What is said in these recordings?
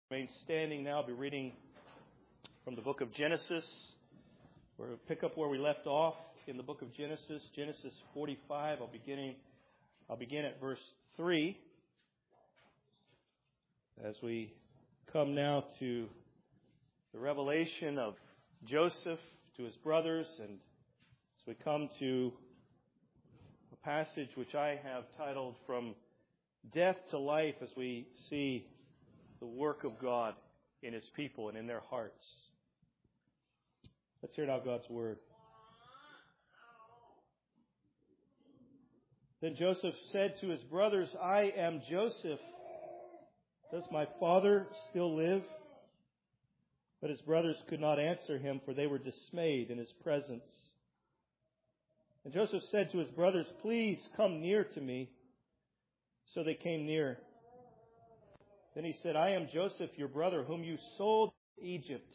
Remain standing now. I'll be reading from the book of Genesis. We'll pick up where we left off in the book of Genesis, Genesis 45. I'll begin at verse 3. As we come now to the revelation of Joseph to his brothers, and as we come to a passage which I have titled From Death to Life, as we see the work of God in His people and in their hearts. Let's hear now God's word. Then Joseph said to his brothers, I am Joseph. Does my father still live? But his brothers could not answer him, for they were dismayed in his presence. And Joseph said to his brothers, Please come near to me. So they came near. Then he said, I am Joseph, your brother, whom you sold to Egypt.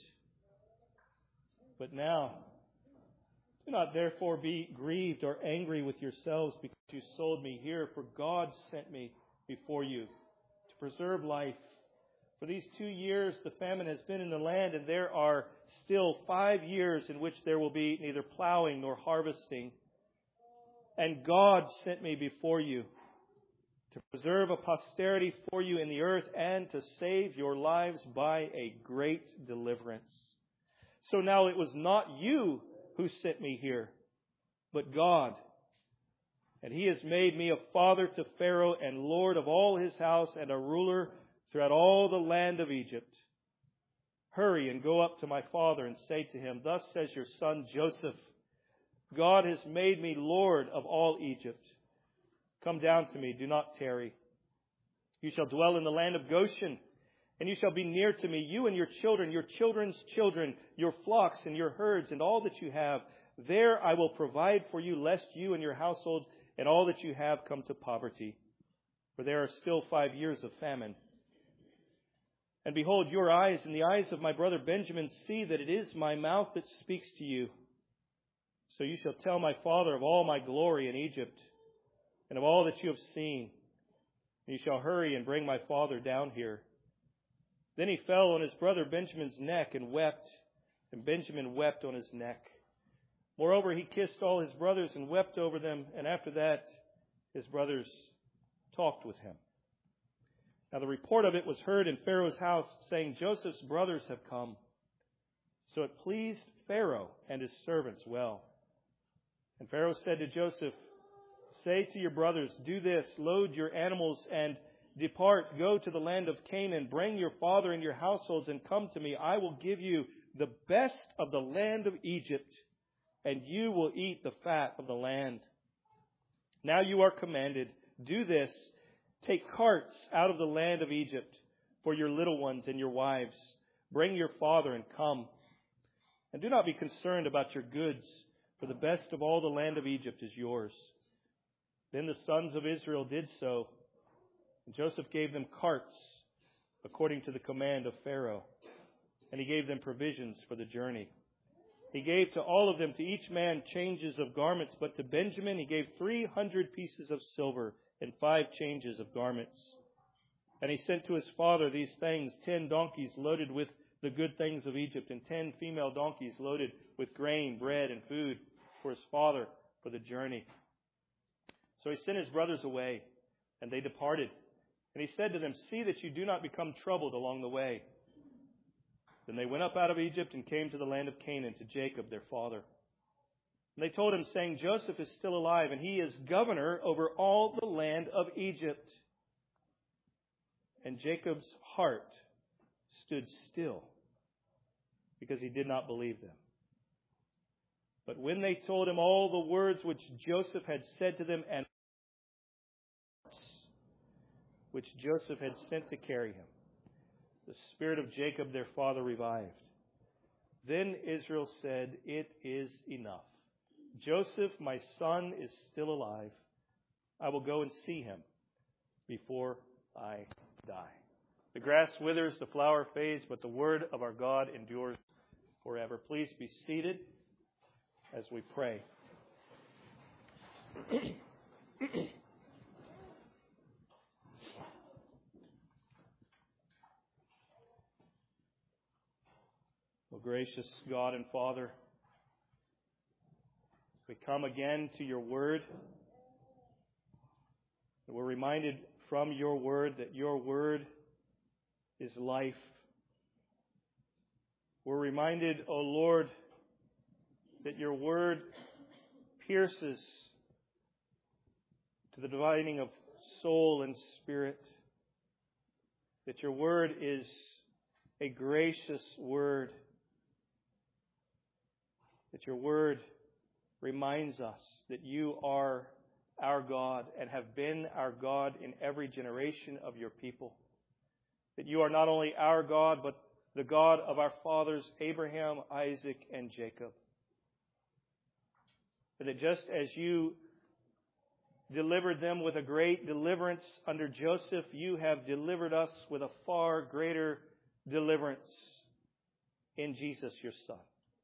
But now, do not therefore be grieved or angry with yourselves because you sold me here, for God sent me before you to preserve life. For these 2 years the famine has been in the land, and there are still 5 years in which there will be neither plowing nor harvesting. And God sent me before you to preserve a posterity for you in the earth and to save your lives by a great deliverance. So now it was not you who sent me here, but God. And He has made me a father to Pharaoh and Lord of all his house and a ruler throughout all the land of Egypt. Hurry and go up to my father and say to him, Thus says your son Joseph, God has made me Lord of all Egypt. Come down to me, do not tarry. You shall dwell in the land of Goshen, and you shall be near to me, you and your children, your children's children, your flocks and your herds, and all that you have. There I will provide for you, lest you and your household and all that you have come to poverty. For there are still 5 years of famine. And behold, your eyes and the eyes of my brother Benjamin see that it is my mouth that speaks to you. So you shall tell my father of all my glory in Egypt, and of all that you have seen. And you shall hurry and bring my father down here. Then he fell on his brother Benjamin's neck and wept, and Benjamin wept on his neck. Moreover, he kissed all his brothers and wept over them, and after that his brothers talked with him. Now the report of it was heard in Pharaoh's house, saying, Joseph's brothers have come. So it pleased Pharaoh and his servants well. And Pharaoh said to Joseph, Say to your brothers, do this, load your animals and depart, go to the land of Canaan, bring your father and your households and come to me. I will give you the best of the land of Egypt, and you will eat the fat of the land. Now you are commanded, do this, take carts out of the land of Egypt for your little ones and your wives. Bring your father and come. And do not be concerned about your goods, for the best of all the land of Egypt is yours. Then the sons of Israel did so, and Joseph gave them carts according to the command of Pharaoh, and he gave them provisions for the journey. He gave to all of them, to each man, changes of garments, but to Benjamin he gave 300 pieces of silver and 5 changes of garments. And he sent to his father these things, 10 donkeys loaded with the good things of Egypt, and 10 female donkeys loaded with grain, bread, and food for his father for the journey. So he sent his brothers away, and they departed. And he said to them, See that you do not become troubled along the way. Then they went up out of Egypt and came to the land of Canaan, to Jacob their father. And they told him, saying, Joseph is still alive, and he is governor over all the land of Egypt. And Jacob's heart stood still, because he did not believe them. But when they told him all the words which Joseph had said to them, and which Joseph had sent to carry him, the spirit of Jacob their father revived. Then Israel said, It is enough. Joseph, my son, is still alive. I will go and see him before I die. The grass withers, the flower fades, but the word of our God endures forever. Please be seated as we pray. gracious God and Father, we come again to your word. We're reminded from your word that your word is life. We're reminded, O Lord, that your word pierces to the dividing of soul and spirit. That your word is a gracious word. That your word reminds us that you are our God and have been our God in every generation of your people. That you are not only our God, but the God of our fathers, Abraham, Isaac, and Jacob. And that just as you delivered them with a great deliverance under Joseph, you have delivered us with a far greater deliverance in Jesus, your Son.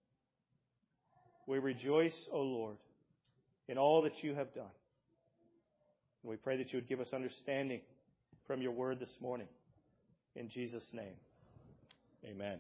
We rejoice, O Lord, in all that you have done. And we pray that you would give us understanding from your word this morning. In Jesus' name, amen.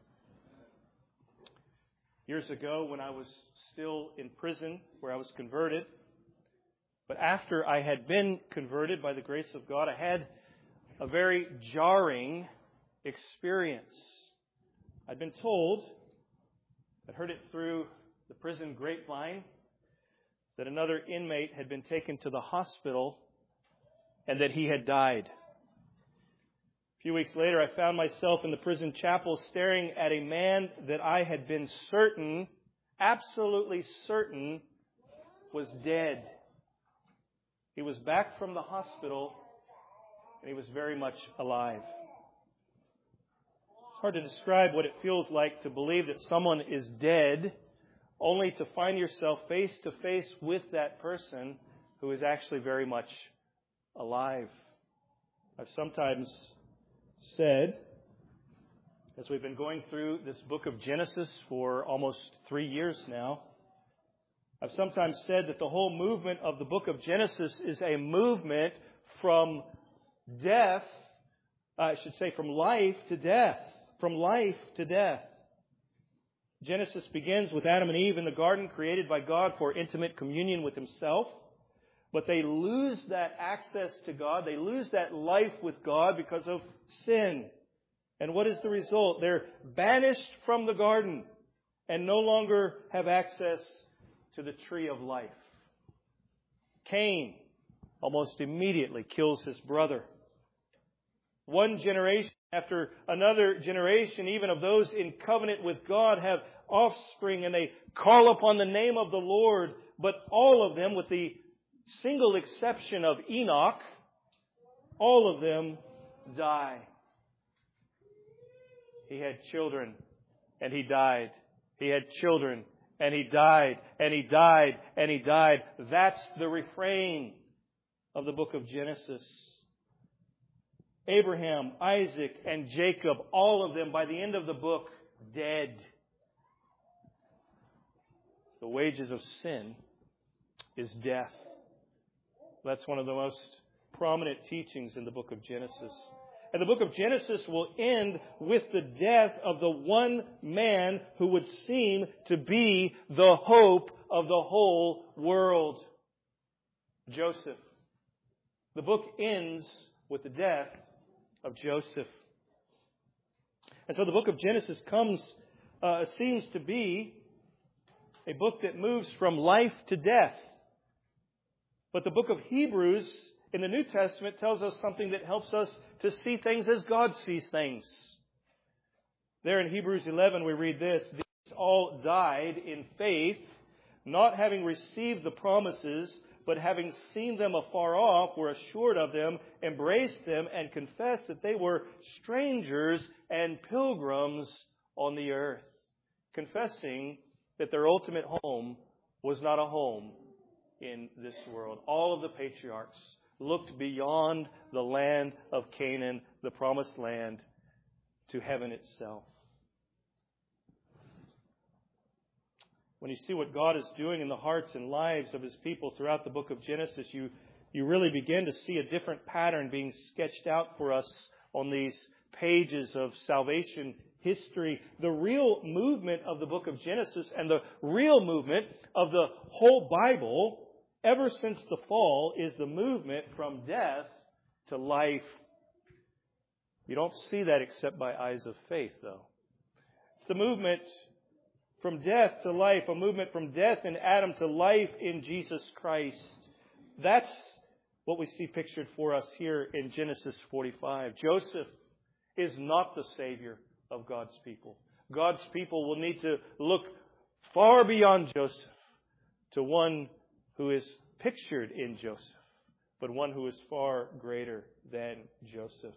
Years ago, when I was still in prison, where I was converted, but after I had been converted by the grace of God, I had a very jarring experience. I'd been told, I'd heard it through the prison grapevine, that another inmate had been taken to the hospital and that he had died. A few weeks later, I found myself in the prison chapel staring at a man that I had been certain, absolutely certain, was dead. He was back from the hospital and he was very much alive. It's hard to describe what it feels like to believe that someone is dead, only to find yourself face to face with that person who is actually very much alive. I've sometimes said, as we've been going through this book of Genesis for almost 3 years now, I've sometimes said that the whole movement of the book of Genesis is a movement from death, from life to death. From life to death. Genesis begins with Adam and Eve in the garden, created by God for intimate communion with Himself. But they lose that access to God. They lose that life with God because of sin. And what is the result? They're banished from the garden and no longer have access to the tree of life. Cain almost immediately kills his brother. One generation after another generation, even of those in covenant with God, have offspring and they call upon the name of the Lord. But all of them, with the single exception of Enoch, all of them die. He had children and he died. He had children and he died, and he died, and he died. That's the refrain of the book of Genesis. Abraham, Isaac, and Jacob, all of them, by the end of the book, dead. The wages of sin is death. That's one of the most prominent teachings in the book of Genesis. And the book of Genesis will end with the death of the one man who would seem to be the hope of the whole world, Joseph. The book ends with the death of Joseph. And so the book of Genesis seems to be a book that moves from life to death. But the book of Hebrews in the New Testament tells us something that helps us to see things as God sees things. There in Hebrews 11 we read this: "These all died in faith, not having received the promises, but having seen them afar off, were assured of them, embraced them, and confessed that they were strangers and pilgrims on the earth." Confessing that their ultimate home was not a home in this world. All of the patriarchs looked beyond the land of Canaan, the promised land, to heaven itself. When you see what God is doing in the hearts and lives of His people throughout the book of Genesis, you really begin to see a different pattern being sketched out for us on these pages of salvation history, the real movement of the book of Genesis and the real movement of the whole Bible ever since the fall is the movement from death to life. You don't see that except by eyes of faith, though. It's the movement from death to life, a movement from death in Adam to life in Jesus Christ. That's what we see pictured for us here in Genesis 45. Joseph is not the Savior of God's people. God's people will need to look far beyond Joseph to one who is pictured in Joseph, but one who is far greater than Joseph.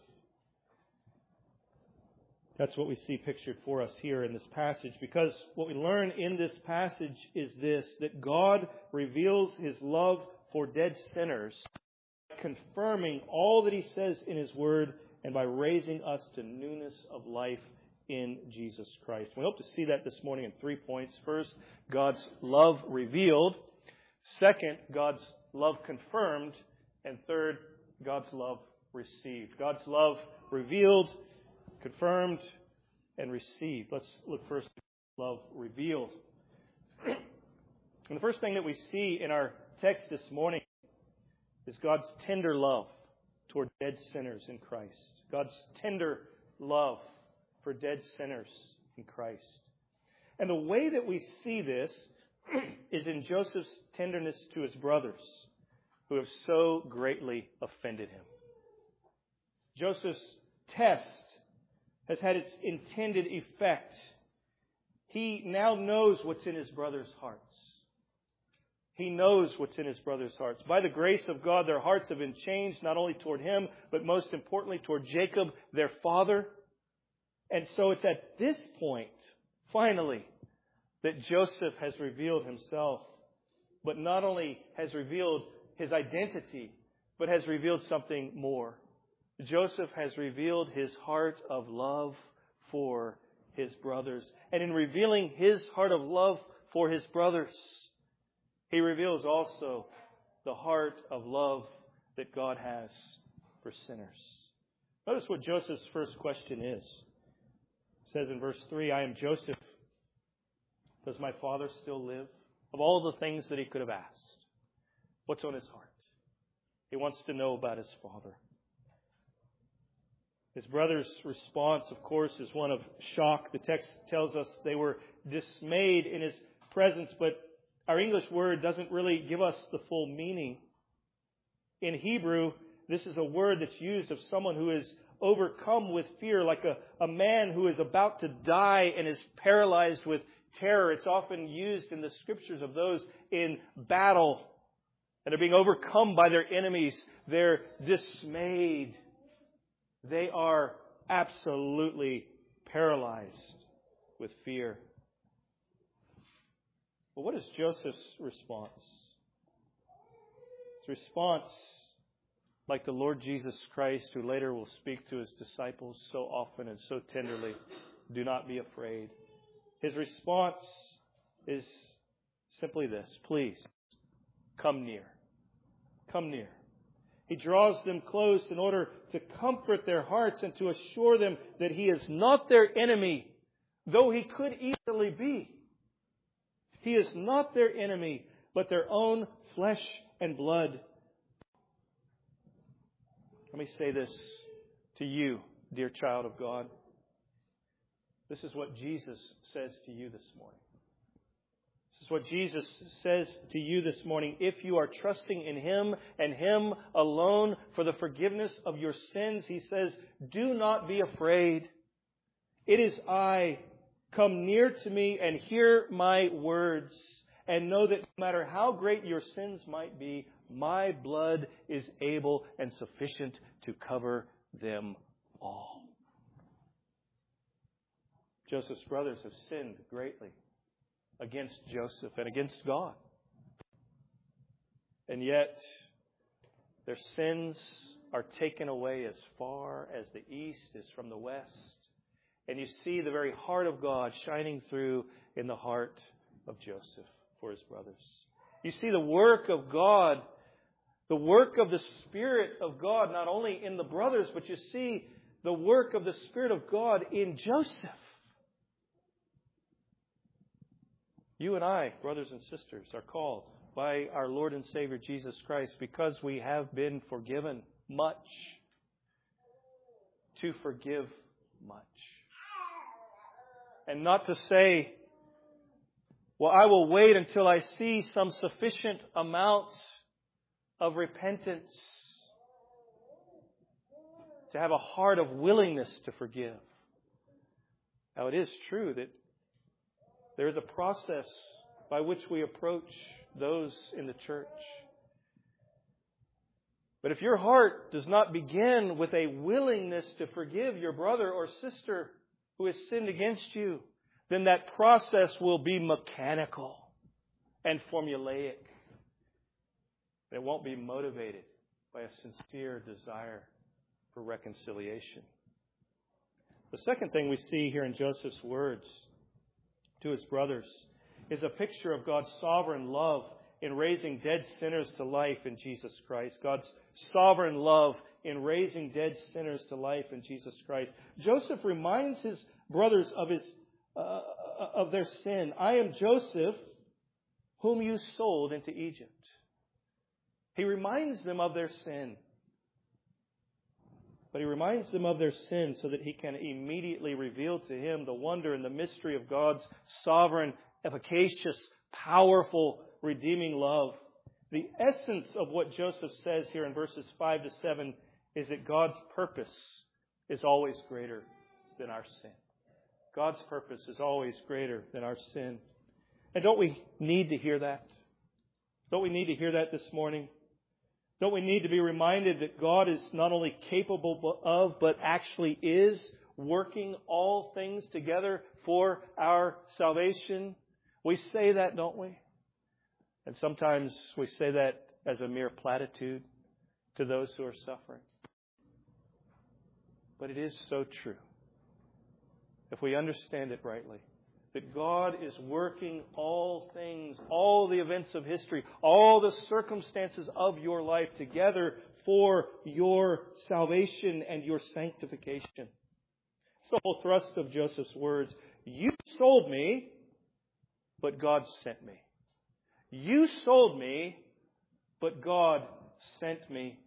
That's what we see pictured for us here in this passage, because what we learn in this passage is this, that God reveals His love for dead sinners, confirming all that He says in His Word and by raising us to newness of life in Jesus Christ. We hope to see that this morning in 3 points. First, God's love revealed. Second, God's love confirmed. And third, God's love received. God's love revealed, confirmed, and received. Let's look first at love revealed. And the first thing that we see in our text this morning is God's tender love toward dead sinners in Christ. God's tender love for dead sinners in Christ. And the way that we see this is in Joseph's tenderness to his brothers, who have so greatly offended him. Joseph's test has had its intended effect. He now knows what's in his brothers' hearts. He knows what's in his brothers' hearts. By the grace of God, their hearts have been changed, not only toward him, but most importantly toward Jacob, their father. And so it's at this point, finally, that Joseph has revealed himself. But not only has revealed his identity, but has revealed something more. Joseph has revealed his heart of love for his brothers. And in revealing his heart of love for his brothers, he reveals also the heart of love that God has for sinners. Notice what Joseph's first question is. It says in verse 3, I am Joseph. Does my father still live? Of all the things that he could have asked, what's on his heart? He wants to know about his father. His brother's response, of course, is one of shock. The text tells us they were dismayed in his presence, but our English word doesn't really give us the full meaning. In Hebrew, this is a word that's used of someone who is overcome with fear, like a man who is about to die and is paralyzed with terror. It's often used in the scriptures of those in battle and are being overcome by their enemies. They're dismayed. They are absolutely paralyzed with fear. But what is Joseph's response? His response, like the Lord Jesus Christ, who later will speak to his disciples so often and so tenderly, do not be afraid. His response is simply this: please, come near. Come near. He draws them close in order to comfort their hearts and to assure them that he is not their enemy, though he could easily be. He is not their enemy, but their own flesh and blood. Let me say this to you, dear child of God. This is what Jesus says to you this morning. This is what Jesus says to you this morning. If you are trusting in Him and Him alone for the forgiveness of your sins, He says, do not be afraid. It is I. Come near to me and hear my words, and know that no matter how great your sins might be, my blood is able and sufficient to cover them all. Joseph's brothers have sinned greatly against Joseph and against God. And yet, their sins are taken away as far as the east is from the west. And you see the very heart of God shining through in the heart of Joseph for his brothers. You see the work of God, the work of the Spirit of God, not only in the brothers, but you see the work of the Spirit of God in Joseph. You and I, brothers and sisters, are called by our Lord and Savior Jesus Christ, because we have been forgiven much, to forgive much. And not to say, well, I will wait until I see some sufficient amount of repentance to have a heart of willingness to forgive. Now, it is true that there is a process by which we approach those in the church. But if your heart does not begin with a willingness to forgive your brother or sister who has sinned against you, then that process will be mechanical and formulaic. It won't be motivated by a sincere desire for reconciliation. The second thing we see here in Joseph's words to his brothers is a picture of God's sovereign love in raising dead sinners to life in Jesus Christ. God's sovereign love in raising dead sinners to life in Jesus Christ. Joseph reminds his brothers of their sin. I am Joseph, whom you sold into Egypt. He reminds them of their sin. But he reminds them of their sin so that he can immediately reveal to him the wonder and the mystery of God's sovereign, efficacious, powerful, redeeming love. The essence of what Joseph says here in verses 5 to 7 is that God's purpose is always greater than our sin. God's purpose is always greater than our sin. And don't we need to hear that? Don't we need to hear that this morning? Don't we need to be reminded that God is not only capable of, but actually is working all things together for our salvation? We say that, don't we? And sometimes we say that as a mere platitude to those who are suffering. But it is so true, if we understand it rightly, that God is working all things, all the events of history, all the circumstances of your life together for your salvation and your sanctification. It's the whole thrust of Joseph's words. You sold me, but God sent me. You sold me, but God sent me.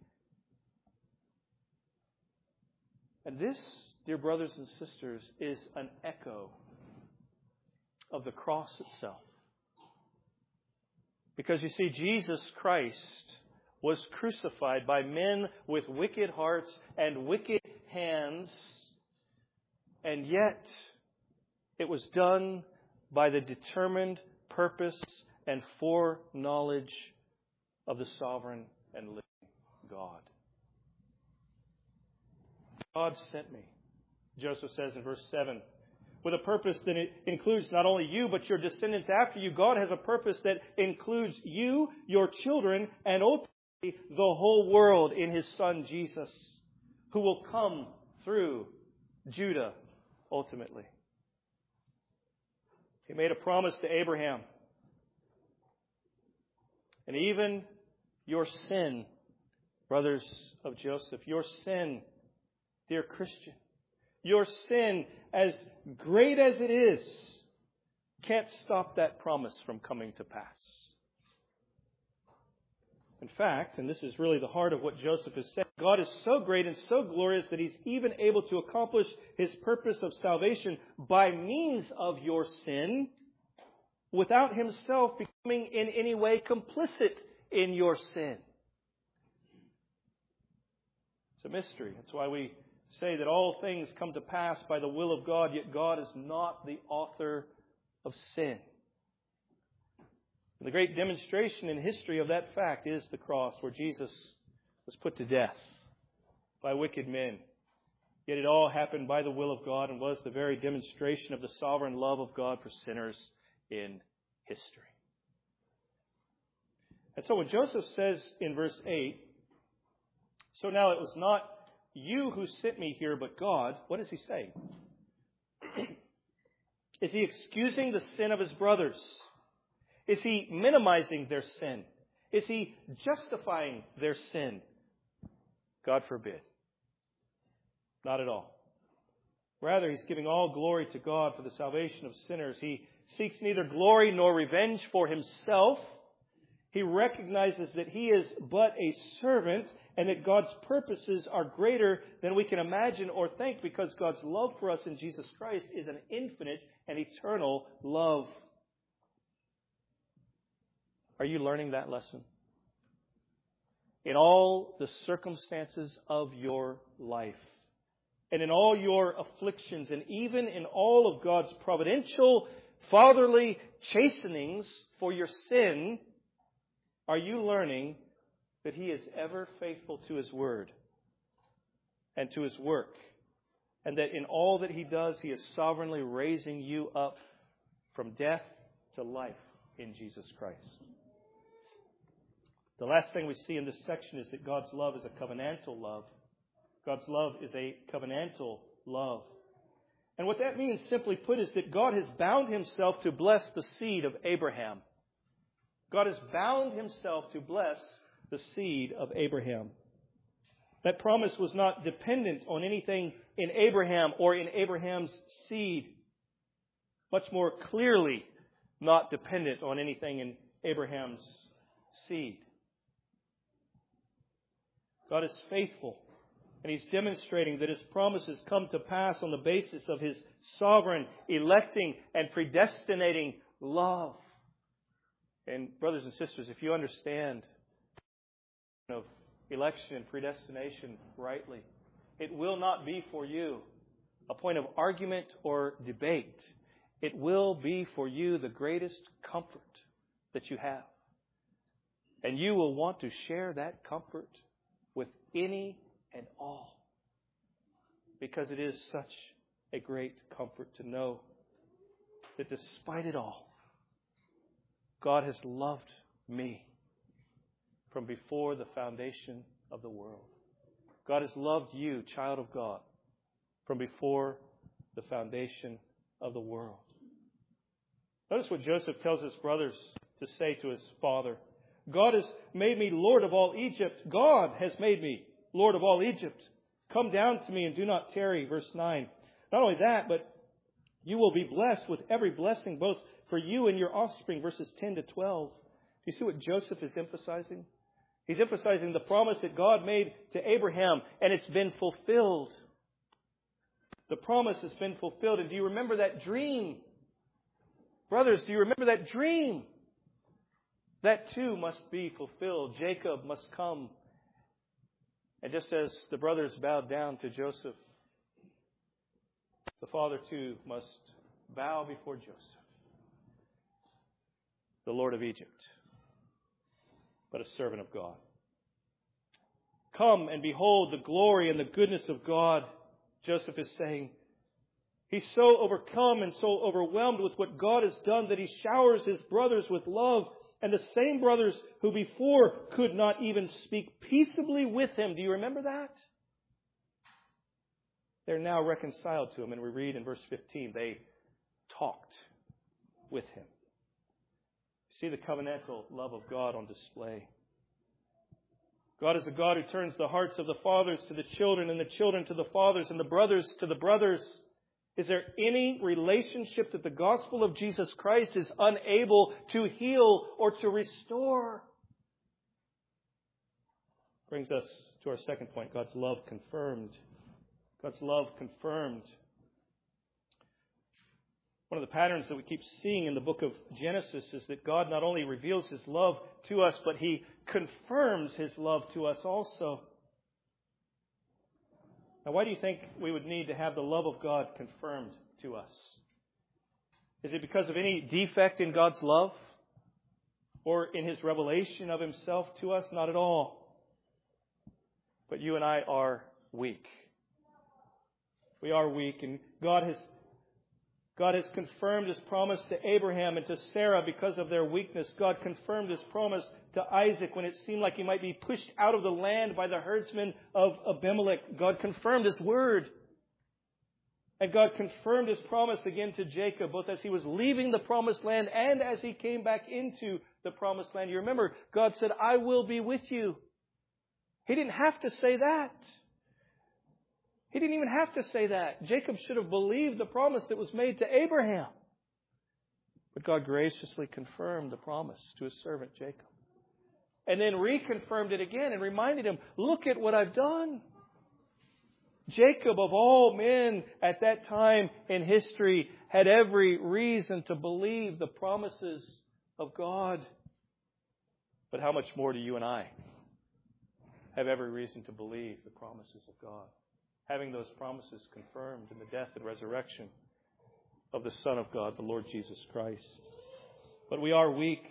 And this, dear brothers and sisters, is an echo of the cross itself. Because you see, Jesus Christ was crucified by men with wicked hearts and wicked hands, and yet it was done by the determined purpose and foreknowledge of the sovereign and living God. God sent me, Joseph says in verse 7, with a purpose that it includes not only you, but your descendants after you. God has a purpose that includes you, your children, and ultimately the whole world in His Son Jesus, who will come through Judah ultimately. He made a promise to Abraham. And even your sin, brothers of Joseph, your sin, dear Christian, your sin, as great as it is, can't stop that promise from coming to pass. In fact, and this is really the heart of what Joseph is saying, God is so great and so glorious that He's even able to accomplish His purpose of salvation by means of your sin, without Himself becoming in any way complicit in your sin. It's a mystery. That's why we say that all things come to pass by the will of God, yet God is not the author of sin. And the great demonstration in history of that fact is the cross, where Jesus was put to death by wicked men. Yet it all happened by the will of God and was the very demonstration of the sovereign love of God for sinners in history. And so when Joseph says in verse 8, so now it was not you who sent me here, but God, what does he say? Is he excusing the sin of his brothers? Is he minimizing their sin? Is he justifying their sin? God forbid. Not at all. Rather, he's giving all glory to God for the salvation of sinners. He seeks neither glory nor revenge for himself. He recognizes that he is but a servant and that God's purposes are greater than we can imagine or think, because God's love for us in Jesus Christ is an infinite and eternal love. Are you learning that lesson? In all the circumstances of your life, and in all your afflictions, and even in all of God's providential, fatherly chastenings for your sin, are you learning that He is ever faithful to His word and to His work, and that in all that He does, He is sovereignly raising you up from death to life in Jesus Christ? The last thing we see in this section is that God's love is a covenantal love. God's love is a covenantal love. And what that means, simply put, is that God has bound Himself to bless the seed of Abraham. God has bound Himself to bless the seed of Abraham. That promise was not dependent on anything in Abraham or in Abraham's seed. Much more clearly, not dependent on anything in Abraham's seed. God is faithful, and He's demonstrating that His promises come to pass on the basis of His sovereign, electing, and predestinating love. And brothers and sisters, if you understand of election and predestination rightly, it will not be for you a point of argument or debate. It will be for you the greatest comfort that you have. And you will want to share that comfort with any and all, because it is such a great comfort to know that despite it all, God has loved me from before the foundation of the world. God has loved you, child of God, from before the foundation of the world. Notice what Joseph tells his brothers to say to his father. God has made me Lord of all Egypt. God has made me Lord of all Egypt. Come down to me and do not tarry. Verse 9. Not only that, but you will be blessed with every blessing, both for you and your offspring. Verses 10 to 12. Do you see what Joseph is emphasizing? He's emphasizing the promise that God made to Abraham, and it's been fulfilled. The promise has been fulfilled. And do you remember that dream? Brothers, do you remember that dream? That too must be fulfilled. Jacob must come. And just as the brothers bowed down to Joseph, the father too must bow before Joseph, the Lord of Egypt, but a servant of God. Come and behold the glory and the goodness of God, Joseph is saying. He's so overcome and so overwhelmed with what God has done that he showers his brothers with love. And the same brothers who before could not even speak peaceably with him. Do you remember that? They're now reconciled to him. And we read in verse 15, they talked with him. See the covenantal love of God on display. God is a God who turns the hearts of the fathers to the children and the children to the fathers and the brothers to the brothers. Is there any relationship that the gospel of Jesus Christ is unable to heal or to restore? Brings us to our second point, God's love confirmed. God's love confirmed. One of the patterns that we keep seeing in the book of Genesis is that God not only reveals His love to us, but He confirms His love to us also. Now, why do you think we would need to have the love of God confirmed to us? Is it because of any defect in God's love? Or in His revelation of Himself to us? Not at all. But you and I are weak. We are weak, and God has confirmed His promise to Abraham and to Sarah because of their weakness. God confirmed His promise to Isaac when it seemed like he might be pushed out of the land by the herdsmen of Abimelech. God confirmed His word. And God confirmed His promise again to Jacob, both as he was leaving the promised land and as he came back into the promised land. You remember, God said, I will be with you. He didn't have to say that. He didn't even have to say that. Jacob should have believed the promise that was made to Abraham. But God graciously confirmed the promise to His servant Jacob. And then reconfirmed it again and reminded him, look at what I've done. Jacob, of all men at that time in history, had every reason to believe the promises of God. But how much more do you and I have every reason to believe the promises of God, having those promises confirmed in the death and resurrection of the Son of God, the Lord Jesus Christ? But we are weak.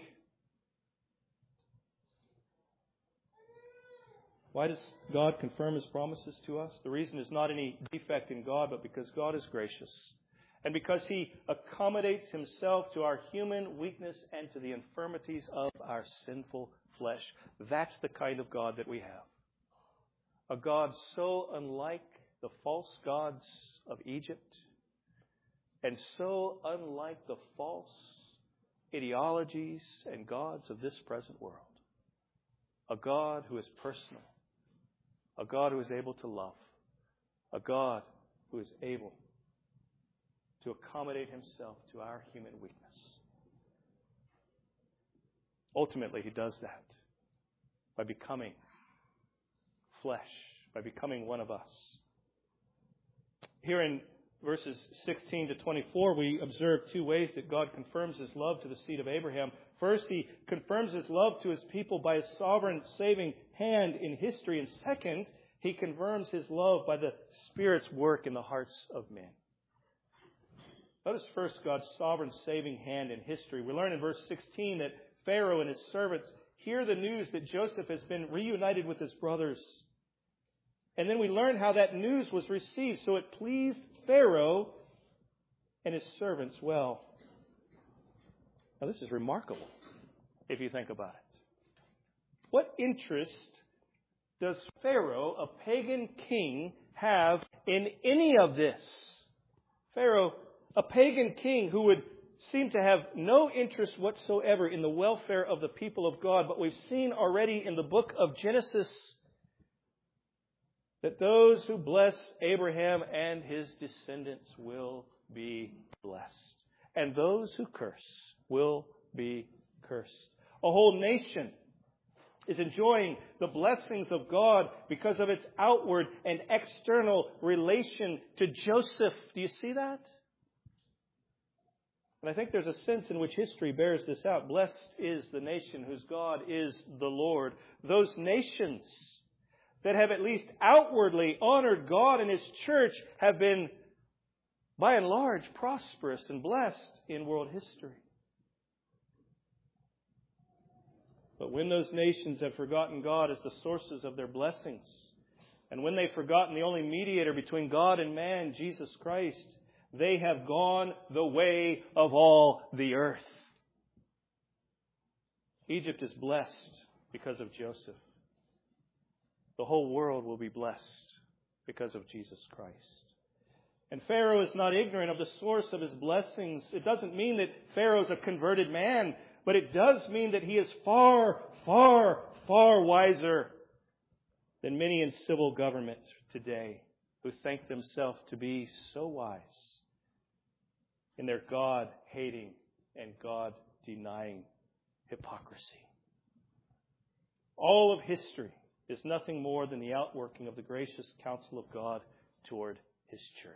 Why does God confirm His promises to us? The reason is not any defect in God, but because God is gracious. And because He accommodates Himself to our human weakness and to the infirmities of our sinful flesh. That's the kind of God that we have. A God so unlike the false gods of Egypt, and so unlike the false ideologies and gods of this present world. A God who is personal. A God who is able to love. A God who is able to accommodate Himself to our human weakness. Ultimately, He does that by becoming flesh, by becoming one of us. Here in verses 16 to 24, we observe two ways that God confirms His love to the seed of Abraham. First, He confirms His love to His people by His sovereign saving hand in history. And second, He confirms His love by the Spirit's work in the hearts of men. Notice first God's sovereign saving hand in history. We learn in verse 16 that Pharaoh and his servants hear the news that Joseph has been reunited with his brothers. And then we learn how that news was received. So it pleased Pharaoh and his servants well. Now this is remarkable if you think about it. What interest does Pharaoh, a pagan king, have in any of this? Pharaoh, a pagan king who would seem to have no interest whatsoever in the welfare of the people of God. But we've seen already in the book of Genesis that those who bless Abraham and his descendants will be blessed. And those who curse will be cursed. A whole nation is enjoying the blessings of God because of its outward and external relation to Joseph. Do you see that? And I think there's a sense in which history bears this out. Blessed is the nation whose God is the Lord. Those nations that have at least outwardly honored God and His church have been, by and large, prosperous and blessed in world history. But when those nations have forgotten God as the sources of their blessings, and when they've forgotten the only mediator between God and man, Jesus Christ, they have gone the way of all the earth. Egypt is blessed because of Joseph. The whole world will be blessed because of Jesus Christ. And Pharaoh is not ignorant of the source of his blessings. It doesn't mean that Pharaoh is a converted man, but it does mean that he is far, far, far wiser than many in civil government today who think themselves to be so wise in their God-hating and God-denying hypocrisy. All of history is nothing more than the outworking of the gracious counsel of God toward His church.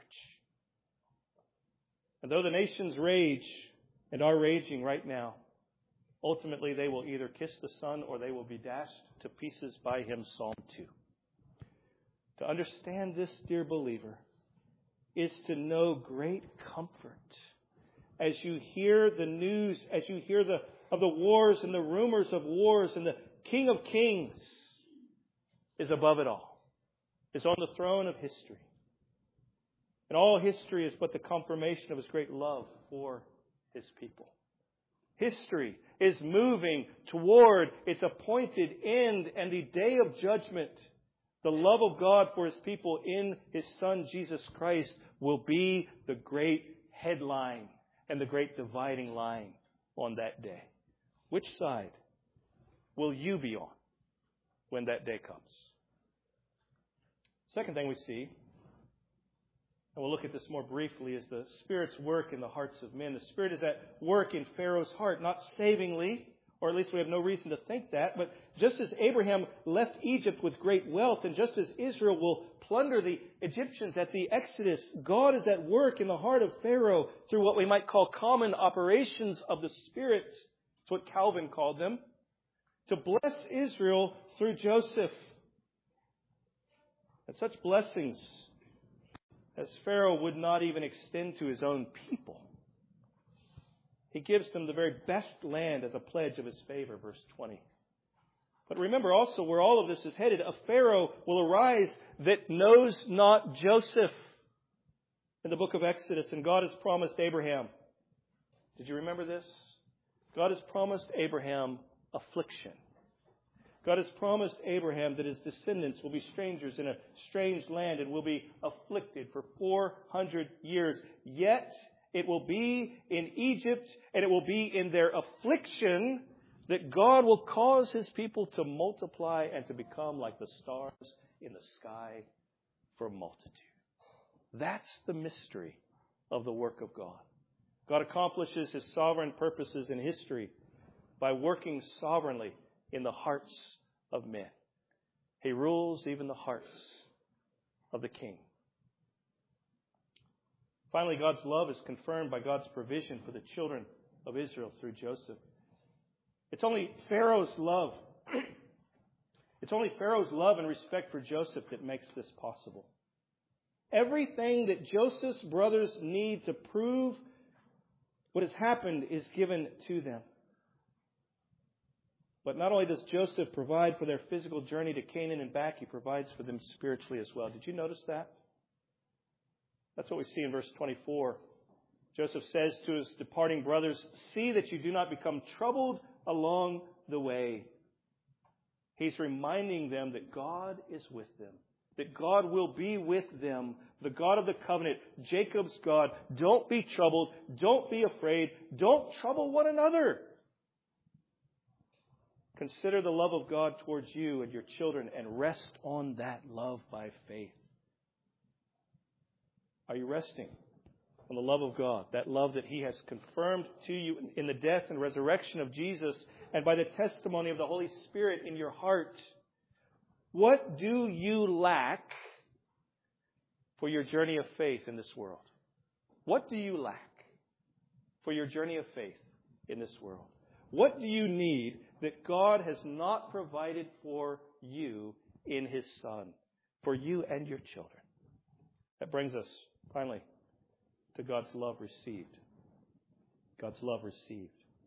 And though the nations rage and are raging right now, ultimately they will either kiss the Son or they will be dashed to pieces by Him. Psalm 2. To understand this, dear believer, is to know great comfort as you hear the news, as you hear of the wars and the rumors of wars, and the King of Kings is above it all, is on the throne of history. And all history is but the confirmation of His great love for His people. History is moving toward its appointed end and the day of judgment. The love of God for His people in His Son, Jesus Christ, will be the great headline and the great dividing line on that day. Which side will you be on when that day comes? Second thing we see And we'll look at this more briefly as the Spirit's work in the hearts of men. The Spirit is at work in Pharaoh's heart, not savingly, or at least we have no reason to think that, but just as Abraham left Egypt with great wealth, and just as Israel will plunder the Egyptians at the Exodus, God is at work in the heart of Pharaoh through what we might call common operations of the Spirit. That's what Calvin called them. To bless Israel through Joseph. And such blessings as Pharaoh would not even extend to his own people. He gives them the very best land as a pledge of his favor, verse 20. But remember also where all of this is headed. A Pharaoh will arise that knows not Joseph in the book of Exodus. And God has promised Abraham. Did you remember this? God has promised Abraham affliction. God has promised Abraham that his descendants will be strangers in a strange land and will be afflicted for 400 years. Yet it will be in Egypt and it will be in their affliction that God will cause his people to multiply and to become like the stars in the sky for multitude. That's the mystery of the work of God. God accomplishes his sovereign purposes in history by working sovereignly in the hearts of men. He rules even the hearts of the king. Finally, God's love is confirmed by God's provision for the children of Israel through Joseph. It's only Pharaoh's love. It's only Pharaoh's love and respect for Joseph that makes this possible. Everything that Joseph's brothers need to prove what has happened is given to them. But not only does Joseph provide for their physical journey to Canaan and back, he provides for them spiritually as well. Did you notice that? That's what we see in verse 24. Joseph says to his departing brothers, "See that you do not become troubled along the way." He's reminding them that God is with them, that God will be with them, the God of the covenant, Jacob's God. Don't be troubled. Don't be afraid. Don't trouble one another. Consider the love of God towards you and your children and rest on that love by faith. Are you resting on the love of God? That love that he has confirmed to you in the death and resurrection of Jesus and by the testimony of the Holy Spirit in your heart. What do you lack for your journey of faith in this world? What do you lack for your journey of faith in this world? What do you need that God has not provided for you in his Son, for you and your children? That brings us, finally, to God's love received. God's love received.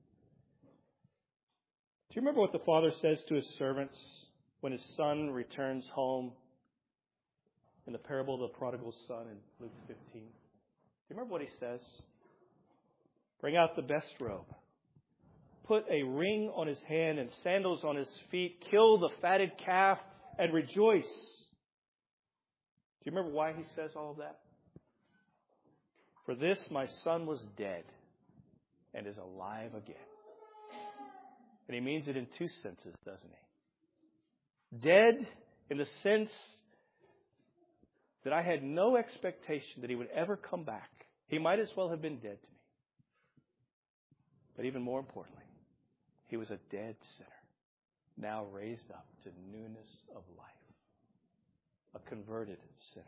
Do you remember what the Father says to his servants when his son returns home in the parable of the prodigal son in Luke 15? Do you remember what he says? Bring out the best robe. Put a ring on his hand and sandals on his feet. Kill the fatted calf and rejoice. Do you remember why he says all of that? For this my son was dead and is alive again. And he means it in two senses, doesn't he? Dead in the sense that I had no expectation that he would ever come back. He might as well have been dead to me. But even more importantly, he was a dead sinner, now raised up to newness of life. A converted sinner.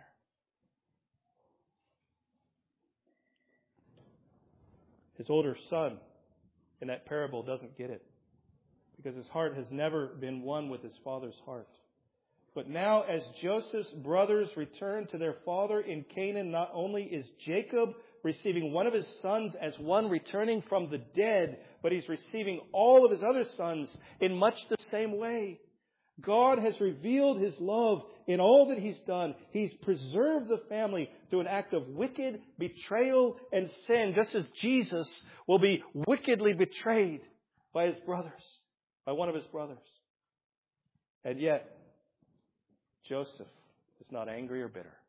His older son in that parable doesn't get it because his heart has never been one with his father's heart. But now as Joseph's brothers return to their father in Canaan, not only is Jacob receiving one of his sons as one returning from the dead, but he's receiving all of his other sons in much the same way. God has revealed his love in all that he's done. He's preserved the family through an act of wicked betrayal and sin, just as Jesus will be wickedly betrayed by his brothers, by one of his brothers. And yet, Joseph is not angry or bitter.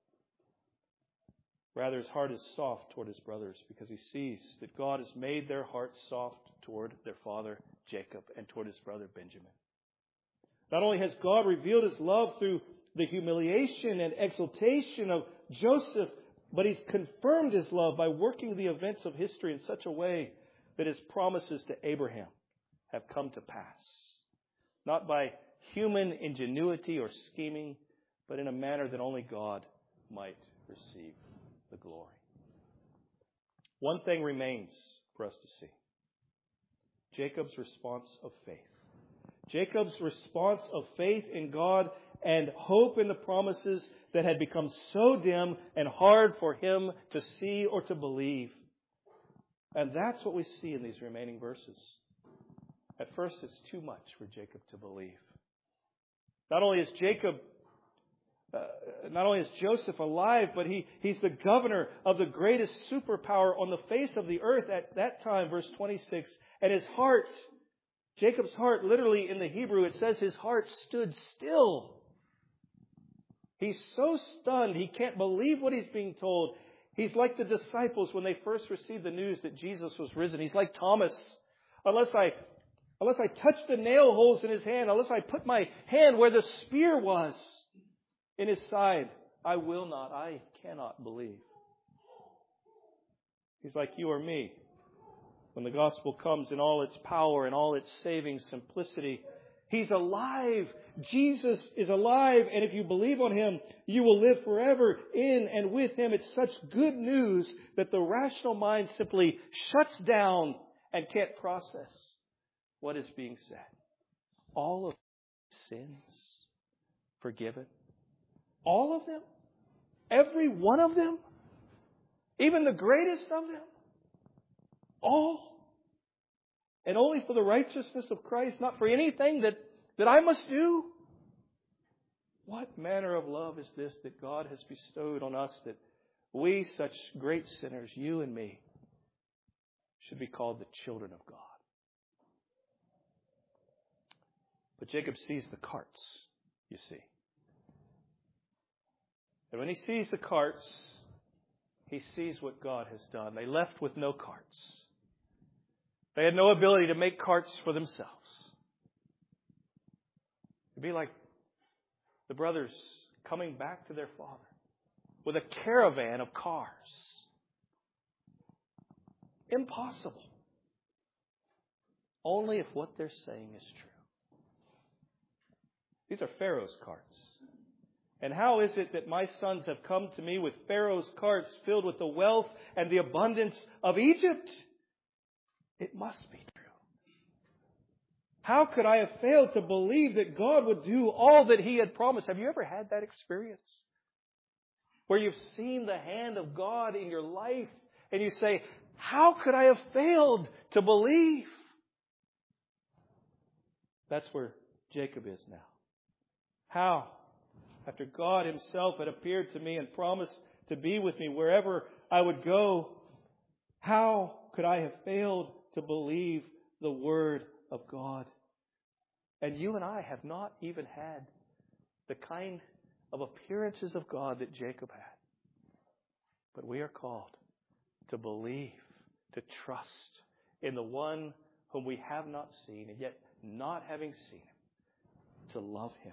Rather, his heart is soft toward his brothers because he sees that God has made their hearts soft toward their father Jacob and toward his brother Benjamin. Not only has God revealed his love through the humiliation and exaltation of Joseph, But He's confirmed His love by working the events of history in such a way that His promises to Abraham have come to pass. Not by human ingenuity or scheming, but in a manner that only God might receive the glory. One thing remains for us to see. Jacob's response of faith. Jacob's response of faith in God and hope in the promises that had become so dim and hard for him to see or to believe. And that's what we see in these remaining verses. At first, it's too much for Jacob to believe. Not only is Joseph alive, but he's the governor of the greatest superpower on the face of the earth at that time, verse 26. And his heart, Jacob's heart, literally in the Hebrew, it says his heart stood still. He's so stunned, he can't believe what he's being told. He's like the disciples when they first received the news that Jesus was risen. He's like Thomas. Unless I touch the nail holes in his hand, unless I put my hand where the spear was in his side, I cannot believe. He's like you or me. When the gospel comes in all its power and all its saving simplicity, He's alive. Jesus is alive. And if you believe on Him, you will live forever in and with Him. It's such good news that the rational mind simply shuts down and can't process what is being said. All of sins forgiven. All of them? Every one of them? Even the greatest of them? All? And only for the righteousness of Christ, not for anything that I must do? What manner of love is this that God has bestowed on us, that we, such great sinners, you and me, should be called the children of God? But Jacob sees the carts, you see. And when he sees the carts, he sees what God has done. They left with no carts. They had no ability to make carts for themselves. It'd be like the brothers coming back to their father with a caravan of cars. Impossible. Only if what they're saying is true. These are Pharaoh's carts. And how is it that my sons have come to me with Pharaoh's carts filled with the wealth and the abundance of Egypt? It must be true. How could I have failed to believe that God would do all that He had promised? Have you ever had that experience? Where you've seen the hand of God in your life and you say, how could I have failed to believe? That's where Jacob is now. How? After God Himself had appeared to me and promised to be with me wherever I would go, how could I have failed to believe the Word of God? And you and I have not even had the kind of appearances of God that Jacob had. But we are called to believe, to trust in the one whom we have not seen, and yet not having seen Him, to love Him.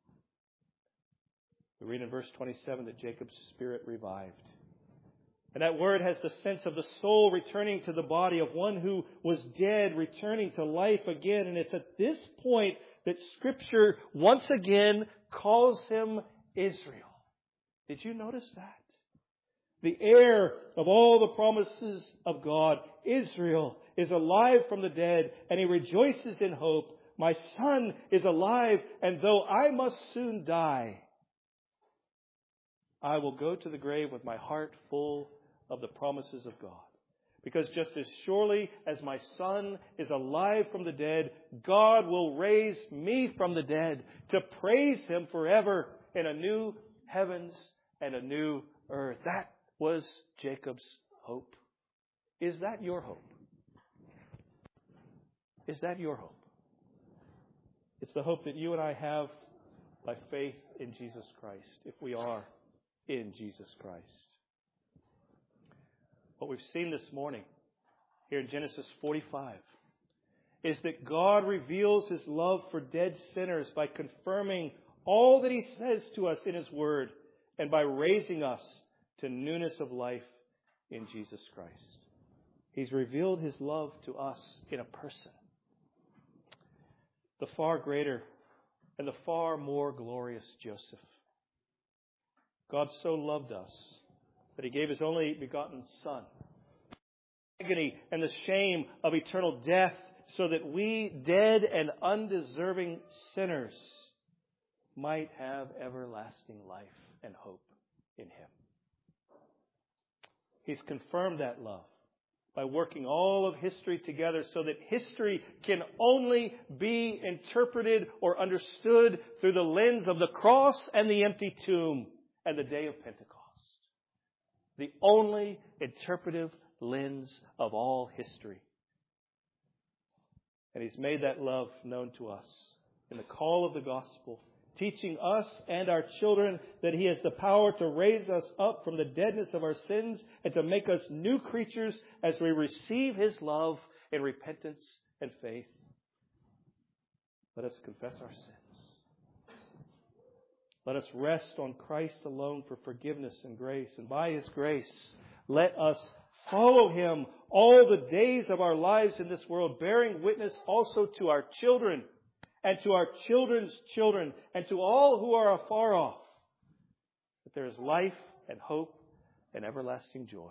We read in verse 27 that Jacob's spirit revived. And that word has the sense of the soul returning to the body, of one who was dead, returning to life again. And it's at this point that Scripture once again calls him Israel. Did you notice that? The heir of all the promises of God, Israel, is alive from the dead, and he rejoices in hope. My son is alive, and though I must soon die, I will go to the grave with my heart full of the promises of God. Because just as surely as my son is alive from the dead, God will raise me from the dead to praise Him forever in a new heavens and a new earth. That was Jacob's hope. Is that your hope? Is that your hope? It's the hope that you and I have by faith in Jesus Christ, if we are in Jesus Christ. What we've seen this morning here in Genesis 45 is that God reveals His love for dead sinners by confirming all that He says to us in His Word and by raising us to newness of life in Jesus Christ. He's revealed His love to us in a person. The far greater and the far more glorious Joseph. God so loved us that He gave His only begotten Son. Agony and the shame of eternal death so that we, dead and undeserving sinners, might have everlasting life and hope in Him. He's confirmed that love by working all of history together so that history can only be interpreted or understood through the lens of the cross and the empty tomb and the day of Pentecost. The only interpretive lens of all history. And He's made that love known to us in the call of the gospel, teaching us and our children that He has the power to raise us up from the deadness of our sins and to make us new creatures as we receive His love in repentance and faith. Let us confess our sins. Let us rest on Christ alone for forgiveness and grace. And by His grace, let us follow Him all the days of our lives in this world, bearing witness also to our children and to our children's children, and to all who are afar off, that there is life and hope and everlasting joy.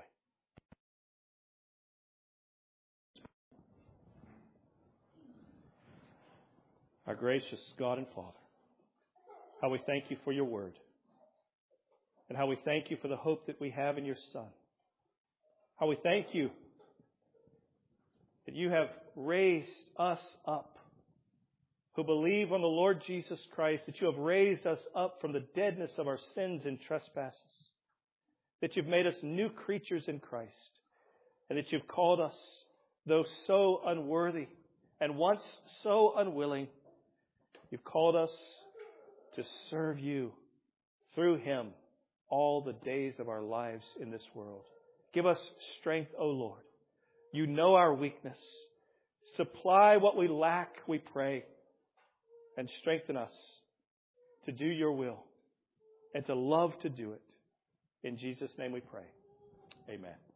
Our gracious God and Father, how we thank You for Your word, and how we thank You for the hope that we have in Your Son. How we thank You that You have raised us up, who believe on the Lord Jesus Christ, that You have raised us up from the deadness of our sins and trespasses, that You've made us new creatures in Christ, and that You've called us, though so unworthy and once so unwilling, You've called us to serve You through Him all the days of our lives in this world. Give us strength, O Lord. You know our weakness. Supply what we lack, we pray. And strengthen us to do Your will and to love to do it. In Jesus' name we pray. Amen.